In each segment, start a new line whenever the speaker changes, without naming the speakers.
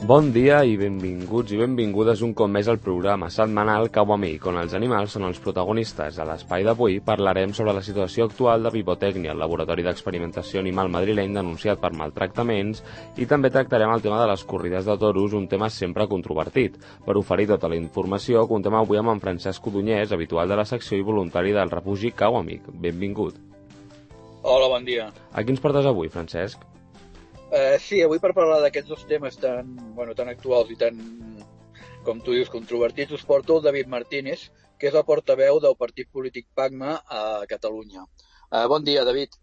Bon dia i benvinguts i benvingudes un cop més al programa setmanal Cau Amic, on els animals són els protagonistes. A l'espai d'avui parlarem sobre la situació actual de Vivotècnia, el laboratori d'experimentació animal madrileny denunciat per maltractaments, i també tractarem el tema de les corrides de toros, un tema sempre controvertit. Per oferir tota la informació, contem avui amb en Francesc Codonyès, habitual de la secció i voluntari del refugi Cau Amic. Benvingut.
Hola, bon dia.
A qui ens portes avui, Francesc?
Sí, avui per parlar d'aquests dos temes tan actuals i tan, com tu dius, controvertits, us porto el David Martínez, que és el portaveu del partit polític PACMA a Catalunya. Bon dia, David.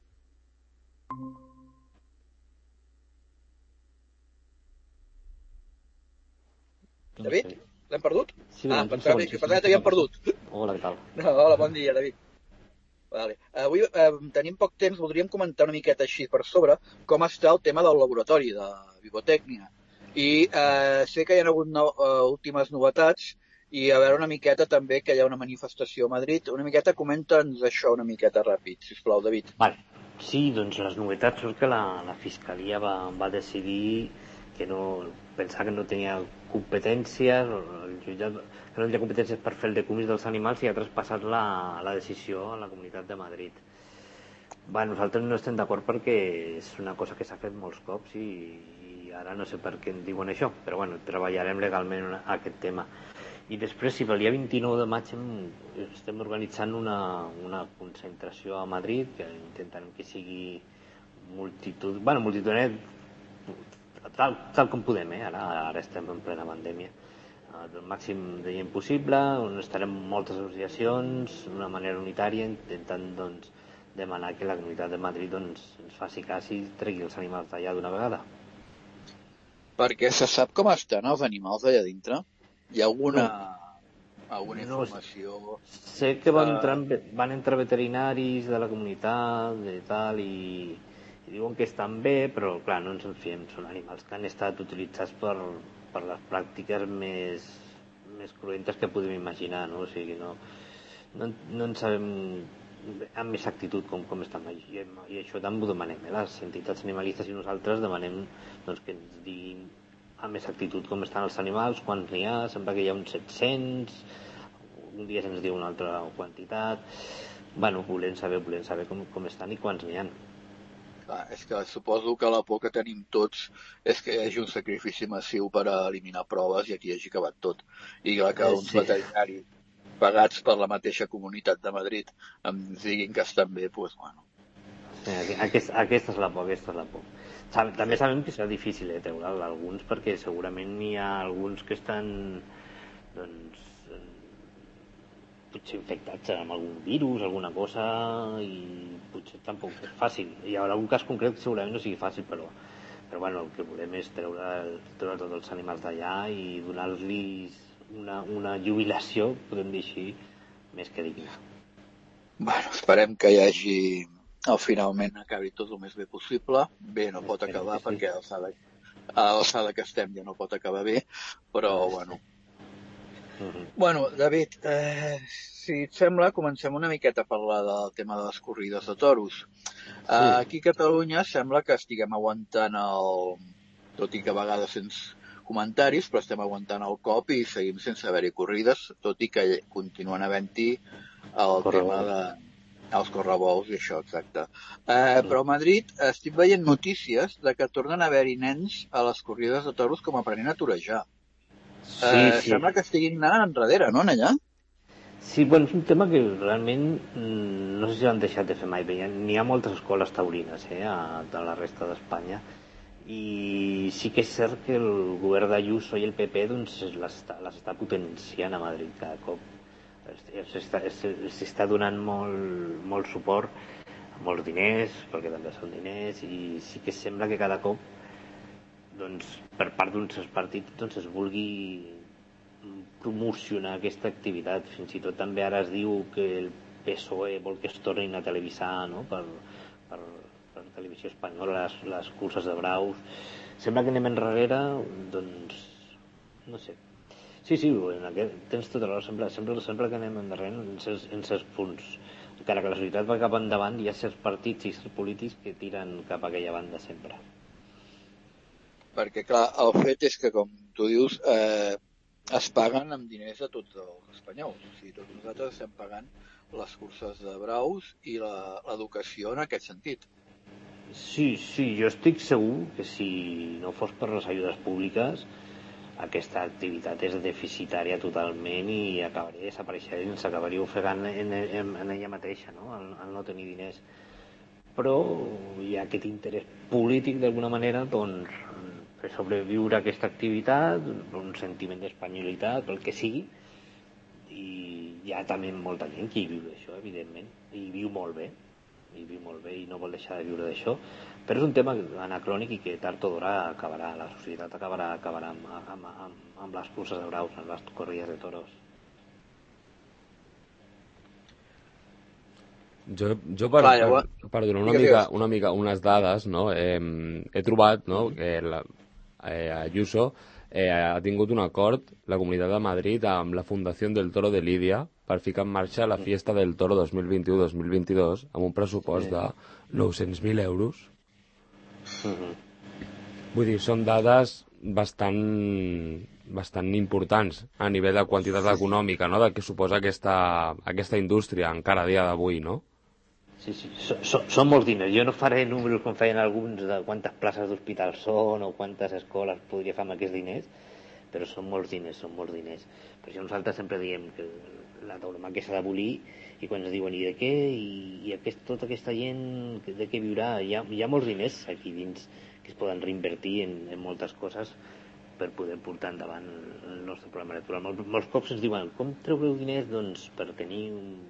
David? L'hem perdut?
Sí,
pensava que t'havíem perdut.
Hola, què tal?
No, hola, bon dia, David. Vale. Avui tenim poc temps, voldríem comentar una miqueta així per sobre com està el tema del laboratori de Vivotècnia. I sé que hi ha hagut últimes novetats i a veure una miqueta també que hi ha una manifestació a Madrid. Una miqueta, comenta'ns això una miqueta ràpid, sisplau, David.
Vale. Sí, doncs les novetats són que la Fiscalia va decidir que pensar que no tenia competències, el jutjat que no tenia competències per fer el decomís dels animals i ha traspassat la decisió a la Comunitat de Madrid. Nosaltres no estem d'acord perquè és una cosa que s'ha fet molts cops i ara no sé per què en diuen això, però treballarem legalment aquest tema. I després, si pel dia 29 de maig estem organitzant una concentració a Madrid, que intentarem que sigui multitudinet, tal com podem, ara estem en plena pandèmia, el màxim de gent possible, on estarem moltes associacions, d'una manera unitària, intentant demanar que la Comunitat de Madrid ens faci cas i tregui els animals d'allà d'una vegada.
Perquè se sap com estan els animals allà dintre? Hi ha alguna informació?
Sé que van entrar veterinaris de la comunitat i tal i diuen que estan bé, però clar, no ens en fiem. Són animals que han estat utilitzats per les pràctiques més cruentes que podem imaginar, no? O sigui, no en sabem amb exactitud com estan. I això també ho demanem, les entitats animalistes i nosaltres demanem que ens diguin amb exactitud com estan els animals, quants n'hi ha, sembla que hi ha uns 700, un dia se'ns diu una altra quantitat. Volem saber com estan i quants n'hi ha.
Clar, és que suposo que la por que tenim tots és que hi hagi un sacrifici massiu per eliminar proves i aquí hagi acabat tot. I que uns veterinaris pagats per la mateixa Comunitat de Madrid ens diguin que estan bé, doncs bueno.
Aquesta és la por, També sabem que serà difícil treure alguns perquè segurament hi ha alguns que estan potser infectats amb algun virus, alguna cosa, i potser tampoc és fàcil. Hi haurà algun cas concret que segurament no sigui fàcil, però el que volem és treure tots els animals d'allà i donar-los una jubilació, podem dir així, més que digna.
Esperem que hi hagi finalment acabi tot el més bé possible. Bé, no pot acabar perquè a l'alçada que estem ja no pot acabar bé, però David, si et sembla, comencem una miqueta a parlar del tema de les corrides de toros. Aquí a Catalunya sembla que estiguem aguantant tot i que a vegades sense comentaris, però estem aguantant el cop i seguim sense haver-hi corrides, tot i que continuen havent-hi el tema dels correbous i això, exacte. Però a Madrid estic veient notícies de que tornen a haver-hi nens a les corrides de toros com aprenent a torejar. Sembla que estiguin anant enrere, no, allà?
Sí, és un tema que realment no sé si l'han deixat de fer mai bé. N'hi ha moltes escoles taurines a la resta d'Espanya i sí que és cert que el govern d'Ayuso i el PP les està potenciant a Madrid cada cop. S'està donant molt suport, molts diners, perquè també són diners, i sí que sembla que cada cop per part d'uns partits es vulgui promocionar aquesta activitat. Fins i tot també ara es diu que el PSOE vol que es tornin a televisar, no? per televisió espanyola les curses de braus. Sembla que anem enrere, no sé. Sí, tens tota la raó, sembla que anem endarrere en certs punts. Encara que la societat va cap endavant, hi ha certs partits i certs polítics que tiren cap a aquella banda sempre.
Perquè, clar, el fet és que, com tu dius, es paguen amb diners a tots els espanyols. O sigui, tots nosaltres estem pagant les curses de braus i l'educació en aquest sentit.
Sí, jo estic segur que si no fos per les ajudes públiques aquesta activitat és deficitària totalment i acabaria desapareixent, s'acabaria ofegant en ella mateixa, no? Al no tenir diners. Però hi ha aquest interès polític d'alguna manera, doncs, fer sobreviure aquesta activitat, un sentiment d'espanyolitat, pel que sigui, i hi ha també molta gent que hi viu d'això, evidentment, i viu molt bé i no vol deixar de viure d'això, però és un tema anacrònic i que tard o d'hora acabarà, la societat acabarà amb les curses de braus, amb les corrides de toros.
Jo per donar una mica unes dades, no? He trobat, no, que Ayuso ha tingut un acord, la Comunitat de Madrid, amb la Fundació del Toro de Lídia per ficar en marxa la Fiesta del Toro 2021-2022 amb un pressupost de 900.000 euros. Vull dir, són dades bastant importants a nivell de quantitat econòmica, no?, de què suposa aquesta indústria encara a dia d'avui, no?
Sí, són molts diners. Jo no faré números com feien alguns de quantes places d'hospital són o quantes escoles podria fer amb aquests diners, però són molts diners. Per això nosaltres sempre diem que la tauromàquia s'ha d'abolir, i quan ens diuen i de què, i tota aquesta gent de què viurà, hi ha molts diners aquí dins que es poden reinvertir en moltes coses per poder portar endavant el nostre programa electoral. Molts cops ens diuen, com treureu diners? Doncs per tenir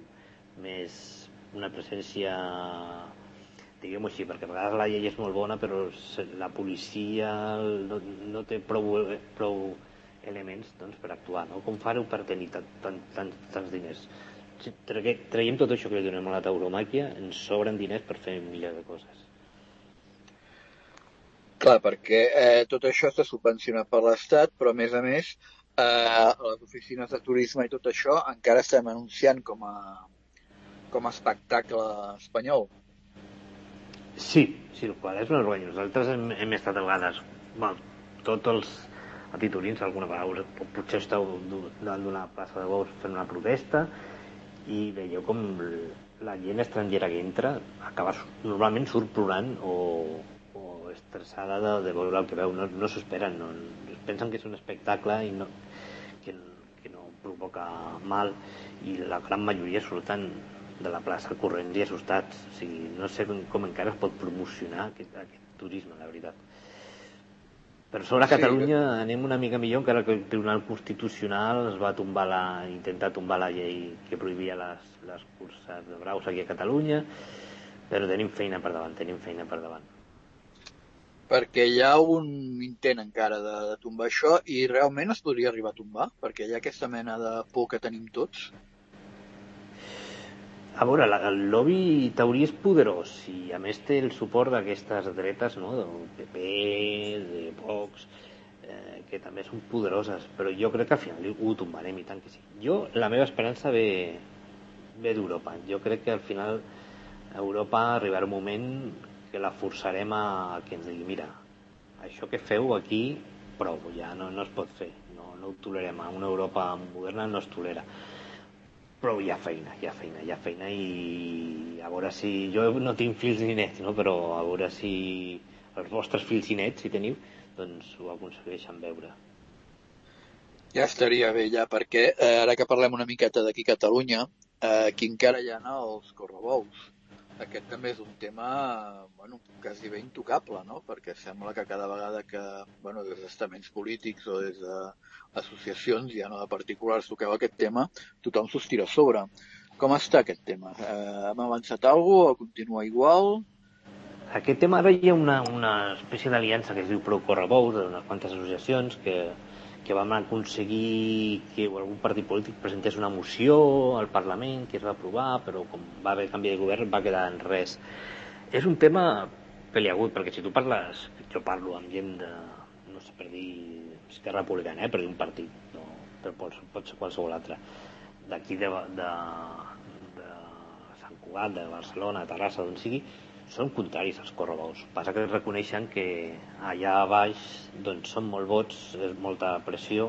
una presència, diguem-ho així, perquè a vegades la llei és molt bona però la policia no té prou elements, doncs, per actuar, no? Com fareu per tenir tants diners? Si traiem tot això que li donem a la tauromàquia, ens sobren diners per fer milers de coses.
Clar, perquè tot això està subvencionat per l'Estat, però a més les oficines de turisme i tot això encara estem anunciant com a espectacle espanyol.
Sí, el qual és una vergonya. Nosaltres hem estat a vegades, tots els atiturins alguna vegada, potser esteu davant d'una plaça de bous fent una protesta i veieu com la gent estrangera que entra normalment surt plorant o estressada de veure el que veu, no s'ho esperen, pensen que és un espectacle i que no provoca mal, i la gran majoria surten de la plaça corrents i assustats. O sigui, no sé com encara es pot promocionar aquest turisme, la veritat. Per sobre a Catalunya anem una mica millor, encara que el Tribunal Constitucional es va intentar tombar la llei que prohibia les curses de braus aquí a Catalunya, però tenim feina per davant.
Perquè hi ha un intent encara de tombar això, i realment es podria arribar a tombar, perquè hi ha aquesta mena de por que tenim tots.
A veure, el lobby taurí és poderós i a més té el suport d'aquestes dretes, no?, del PP, de Vox, que també són poderoses, però jo crec que al final ho tombarem, i tant que sí. La meva esperança ve d'Europa. Jo crec que al final Europa arribarà un moment que la forçarem a que ens digui, mira, això que feu aquí, prou, ja no es pot fer, no ho tolerem, a una Europa moderna no es tolera. Però hi ha feina i a veure si... Jo no tinc fills ni nets, no? Però a veure si els vostres fills i nets, si teniu, doncs ho aconsegueixen veure.
Ja estaria bé, perquè ara que parlem una miqueta d'aquí a Catalunya, aquí encara hi ha els correbous. Aquest també és un tema, quasi bé intocable, no? Perquè sembla que cada vegada que, des d'estaments polítics o des d'associacions, ja no de particulars, toqueu aquest tema, tothom s'ho tira a sobre. Com està aquest tema? Hem avançat alguna cosa o continua igual?
Aquest tema ara hi ha una espècie d'aliança que es diu Prou Correbous, d'unes quantes associacions que vam aconseguir que algun partit polític presentés una moció al Parlament que es va aprovar, però com va haver canvi de govern va quedar en res. És un tema peliagut, perquè si tu parles, jo parlo amb gent de, no sé, per dir Esquerra Republicana, per dir un partit, no, però pot ser qualsevol altre, d'aquí de Sant Cugat, de Barcelona, de Terrassa, d'on sigui, són contraris als correbous. Passa que reconeixen que allà a baix doncs, són molt vots, és molta pressió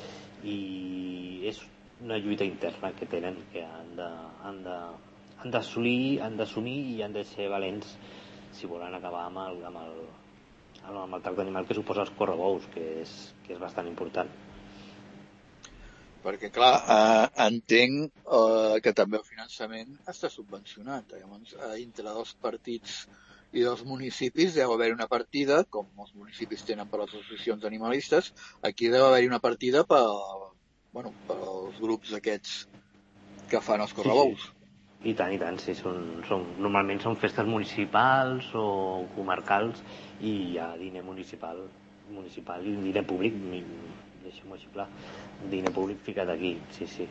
i és una lluita interna que tenen que han d'assolir, han d'assumir i han de ser valents si volen acabar amb el tracte animal que suposa els correbous, que és bastant important.
Perquè, clar, entenc que també el finançament està subvencionat. Llavors, entre dos partits i dos municipis deu haver una partida, com els municipis tenen per les associacions animalistes, aquí deu haver una partida pels grups aquests que fan els correbous.
Sí. I tant, sí. Normalment són festes municipals o comarcals i hi ha diner municipal i diner públic, deixem-ho així clar, diner públic ficat aquí, sí.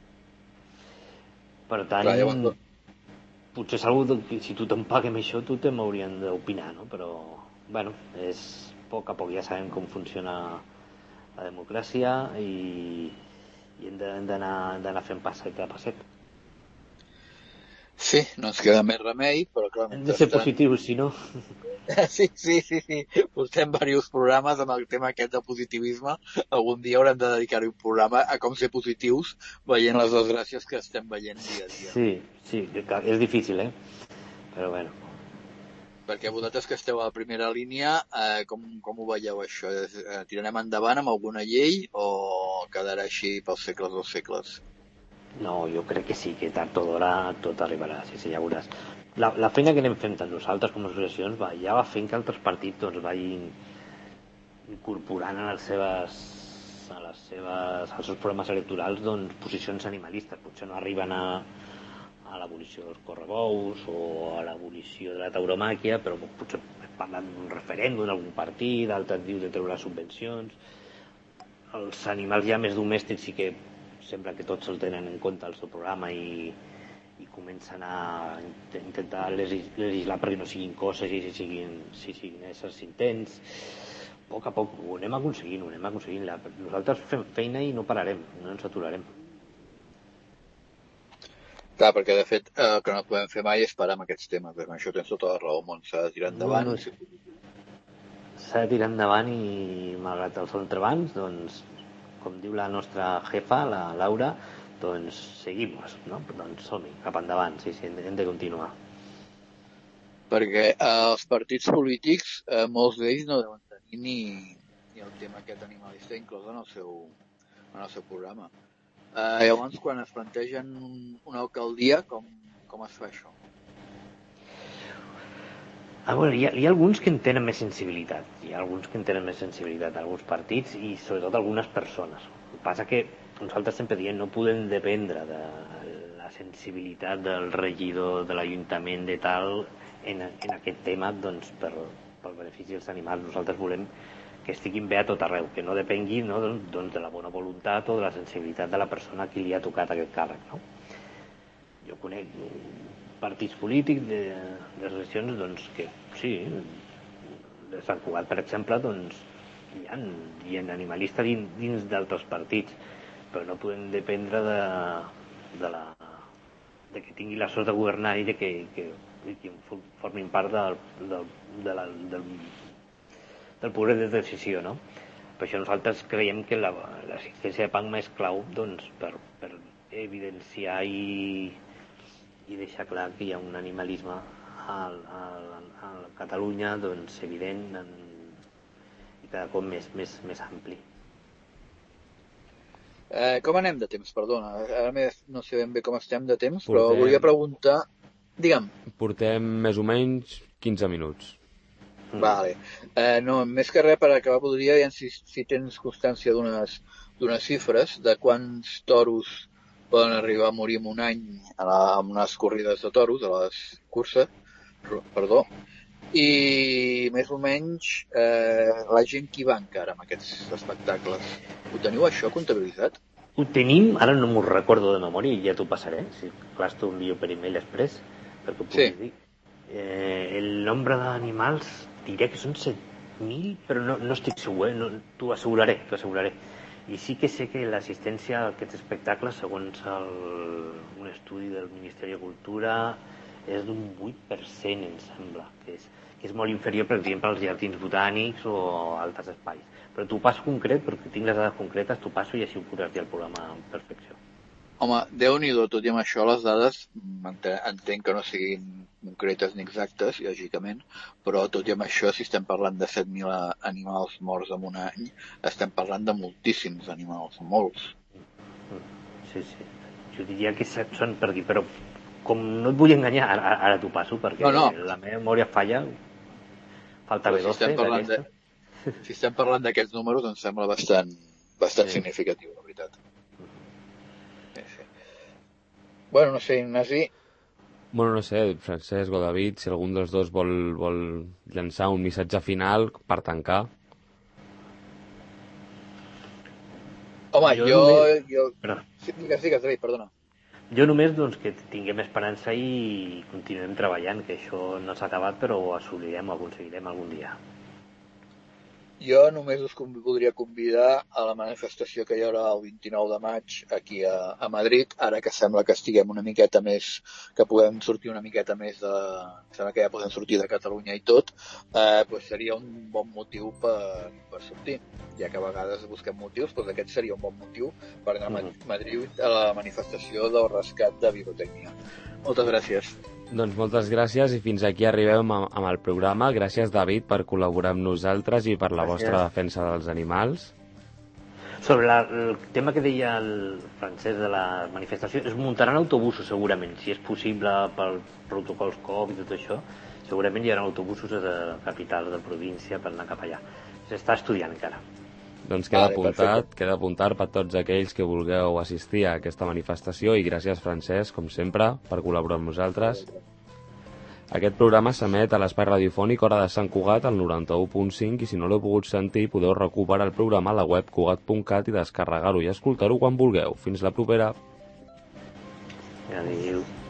Per tant, clar, llavors... potser és algo que si tu te'n paguem això, tu te m'haurien d'opinar, no? Però, bueno, és a poc a poc ja sabem com funciona la democràcia i hem d'anar fent passet a passet.
Sí, no ens queda més remei, però clar...
Hem de ser positius, si no...
Sí. Portem diversos programes amb el tema aquest de positivisme. Algun dia haurem de dedicar-hi un programa a com ser positius veient les desgràcies que estem veient dia a dia.
Sí, és difícil, però bueno.
Perquè vosaltres que esteu a la primera línia, com ho veieu això? Tirarem endavant amb alguna llei o quedarà així pels segles dels segles?
No, jo crec que sí, que tard o d'hora tot arribarà, sí, ja veuràs. La feina que anem fent tant nosaltres com les associacions ja va fent que altres partits vagin incorporant als seus programes electorals posicions animalistes. Potser no arriben a l'abolició dels correbous o a l'abolició de la tauromàquia, però potser parlen d'un referèndum d'algun partit, d'altres diu de treure subvencions. Els animals ja més domèstics sí que sembla que tots el tenen en compte al seu programa i comencen a intentar legislar perquè no siguin coses i si siguin éssers intents. A poc a poc ho anem aconseguint. Nosaltres fem feina i no pararem, no ens aturarem.
Clar, perquè de fet el que no podem fer mai és parar amb aquests temes. Amb això tens tota la raó, món, s'ha de tirar endavant.
S'ha de tirar endavant i malgrat els entrebancs, doncs com diu la nostra jefa, la Laura, doncs seguimos, no? Doncs som-hi, cap endavant, sí, hem de continuar.
Perquè els partits polítics, molts d'ells no deuen tenir ni el tema aquest animalista inclòs en el seu programa. Llavors, quan es plantegen una alcaldia, com es fa això?
Bueno, hi ha alguns que en tenen més sensibilitat, alguns partits i sobretot algunes persones. El que passa que nosaltres sempre diem no podem dependre de la sensibilitat del regidor de l'Ajuntament de tal en aquest tema doncs, pel benefici dels animals. Nosaltres volem que estiguin bé a tot arreu, que no depengui doncs, de la bona voluntat o de la sensibilitat de la persona a qui li ha tocat aquest càrrec. No? Jo conec partits polítics de associacions doncs, que sí, de Sant Cugat, per exemple, doncs, hi ha animalistes dins d'altres partits, però no podem dependre de que tingui la sort de governar i de que formin part del poder de decisió, no? Per això nosaltres creiem que l'existència de PACMA és clau doncs, per evidenciar i deixar clar que hi ha un animalisme a Catalunya doncs, evident i cada cop més ampli.
Com anem de temps? Perdona, ara no sé ben bé com estem de temps, però volia preguntar... Digue'm.
Portem més o menys 15 minuts.
Vale. No, més que res, per acabar, voldria dir si tens constància d'unes xifres de quants toros poden arribar a morir en un any amb unes corrides de toros, a les curses, i més o menys la gent que hi va encara amb aquests espectacles. Ho teniu això comptabilitzat?
Ho tenim, ara no m'ho recordo de memòria i ja t'ho passaré, si clar t'ho envio per email després, perquè ho puguis dir. El nombre d'animals diré que són 7.000, però no estic segur, t'ho asseguraré. I sí que sé que l'assistència a aquests espectacles, segons un estudi del Ministeri de Cultura, és d'un 8%, em sembla, que és molt inferior, per exemple, als jardins botànics o altres espais. Però t'ho passo concret, perquè tinc les dades concretes, t'ho passo i així ho podràs dir el programa amb perfecció.
Home, Déu-n'hi-do, tot i amb això, les dades entenc que no siguin concretes ni exactes, lògicament, però tot i amb això, si estem parlant de 7.000 animals morts en un any, estem parlant de moltíssims animals, molts.
Sí. Jo diria que són per aquí, però com no et vull enganyar, ara t'ho passo, perquè
No.
la meva memòria falla, falta B12 d'aquesta.
Si estem parlant d'aquests números, em sembla bastant significatiu, la veritat. Sí. Bueno, no sé, Ignasi.
Bueno, no sé, Francesc o David, si algun dels dos vol llançar un missatge final per tancar.
Home, jo... Digues, David, perdona.
Jo només doncs, que tinguem esperança i continuem treballant, que això no s'ha acabat, però ho assolirem, ho aconseguirem algun dia.
Jo només us voldria convidar a la manifestació que hi haurà el 29 de maig aquí a Madrid, ara que sembla que estiguem una miqueta més, que podem sortir una miqueta més sembla que ja podem sortir de Catalunya i tot, doncs seria un bon motiu per sortir. Ja que a vegades busquem motius, doncs aquest seria un bon motiu per anar a Madrid a la manifestació del rescat de Vivotècnia. Moltes gràcies.
Doncs moltes gràcies i fins aquí arribem amb el programa. Gràcies, David, per col·laborar amb nosaltres i per la vostra defensa dels animals.
Sobre el tema que deia el Francesc de la manifestació, es muntaran autobusos segurament, si és possible pels protocols Covid i tot això, segurament hi haurà autobusos de capital de província per anar cap allà. S'està estudiant encara.
Doncs queda apuntat per tots aquells que vulgueu assistir a aquesta manifestació i gràcies, Francesc, com sempre, per col·laborar amb nosaltres. Aquest programa s'emet a l'espai radiofònic Hora de Sant Cugat al 91.5 i si no l'heu pogut sentir podeu recuperar el programa a la web cugat.cat i descarregar-ho i escoltar-ho quan vulgueu. Fins la propera.
Adéu.